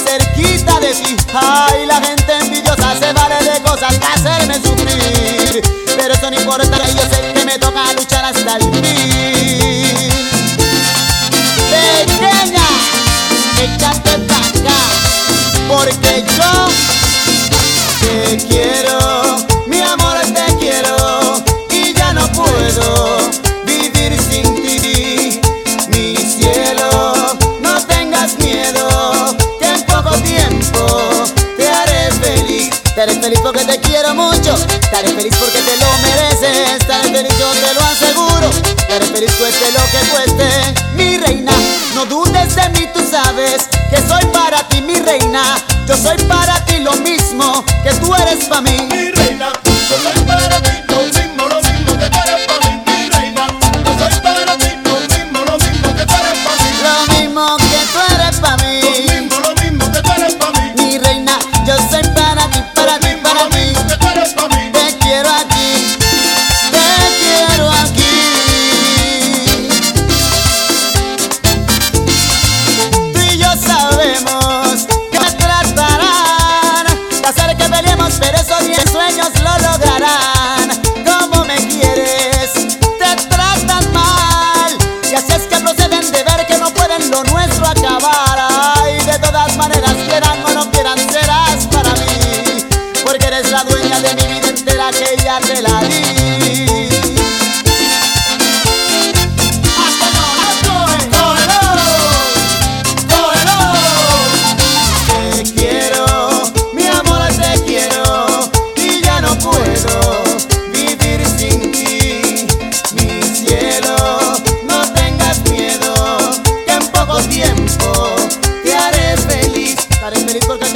cerquita de ti. Ay, la gente envidiosa se vale de cosas para hacerme sufrir, pero eso no importa, yo sé que me toca luchar hasta el fin. Pequeña, échate pa' acá, porque yo te quiero, mi amor, te quiero, y ya no puedo vivir sin ti, mi cielo. No tengas miedo, que en poco tiempo te haré feliz. Te haré feliz porque te quiero mucho, te haré feliz porque te lo mereces, te haré feliz, yo te lo aseguro, te haré feliz cueste lo que cueste. Mi reina, no dudes de mí, tú sabes que soy para ti, mi reina. Yo soy para ti lo mismo que tú eres para mí. Mi reina, yo soy para ti lo mismo que tú eres para mí. Mi reina, yo soy para ti lo mismo que tú eres para mí. Lo mismo que tú eres para mí. Lo mismo que tú eres para mí. Mi reina, yo soy para ti, para ti, para Lo ti. mismo que tú eres para mí. Te quiero aquí, te quiero aquí. Tú y yo sabemos que me tratarán de hacer que peleemos, pero esos 10 sueños lo lograrán. Como me quieres, te tratan mal, y así es que proceden de ver que no pueden lo nuestro acabar. Ay, de todas maneras, quieran o no quieran, serás para mí, porque eres la dueña de mi vida entera, que ya te la di. Te quiero, mi amor, te quiero, y ya no puedo vivir sin ti, mi cielo. No tengas miedo, que en poco tiempo te haré feliz porque